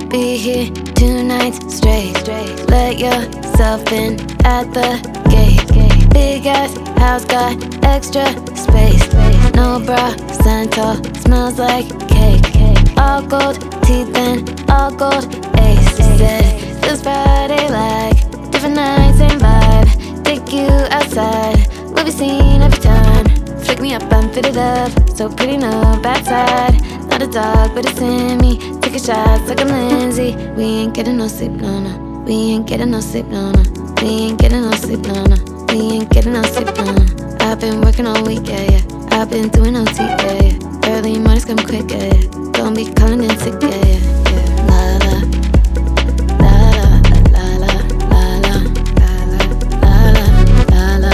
Be here 2 nights straight. Let yourself in at the gate. Big ass house got extra space. No bra, Santal, smells like cake. All gold teeth and all gold ace. Said this Friday like different nights and vibe. Take you outside, we'll be seen every time. Flick me up, I'm fitted up, so pretty, no bad side. Not a dog, but it's in me. Take a shot like I'm Lindsay. We ain't getting no sleep, no, no. We ain't getting no sleep, no, no. We ain't getting no sleep, no, no. We ain't getting no sleep, no, no. I've been working all week, yeah, yeah. I've been doing OT, yeah, yeah. Early mornings come quick, yeah, yeah. Don't be calling in sick, yeah, yeah, yeah. La la, la la, la la, la la, la la, la la,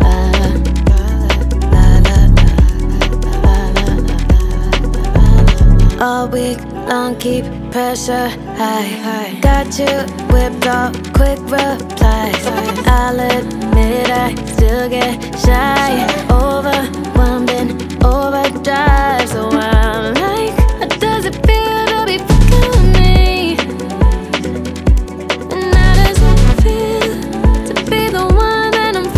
la la. All week long, keep pressure high. Got you whipped up, quick replies. I'll admit I still get shy. Overwhelmed in overdrive. So I'm like, how does it feel to be fucking with me? And how does it feel to be the one that I'm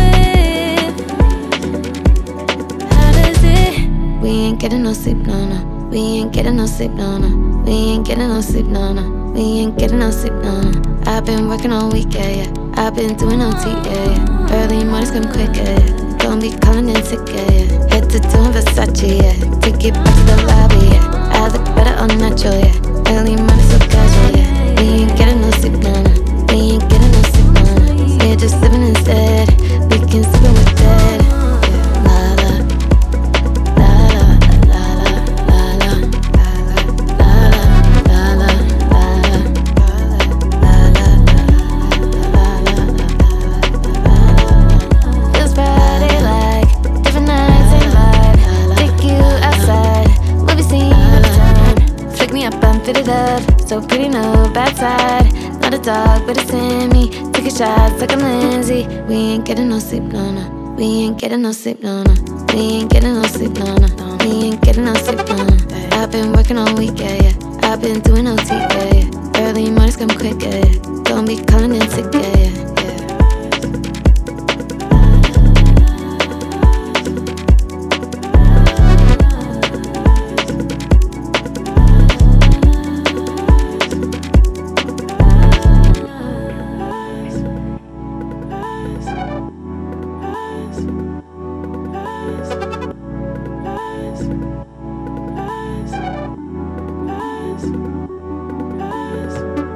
fucking with? How does it? We ain't getting no sleep, no, no. We ain't getting no sleep, no, no. We ain't getting no sleep, no, no. We ain't getting no sleep, no, no. I've been working all week, yeah, yeah. I've been doing OT, yeah, yeah. Early mornings come quick, yeah, yeah. Don't be calling in sick, yeah, yeah. Head to toe in Versace, yeah. Take it back to the lobby, yeah. I look better all natural, yeah. Early mornings so casual, yeah. We ain't getting no sleep, no, no. We ain't getting no sleep, no, no. We're just living instead. We can sleep when we're dead. Fitted up, so pretty, no bad side. Not a dog, but it's in me. Take a shot like I'm Lindsay. We ain't getting no sleep, no, no. We ain't getting no sleep, no, no. We ain't getting no sleep, no, no. We ain't getting no sleep, no, no. I've been working all week, yeah, yeah. I've been doing OT, yeah, yeah. Early mornings come quick, yeah, yeah. Don't be calling in sick, yeah, yeah.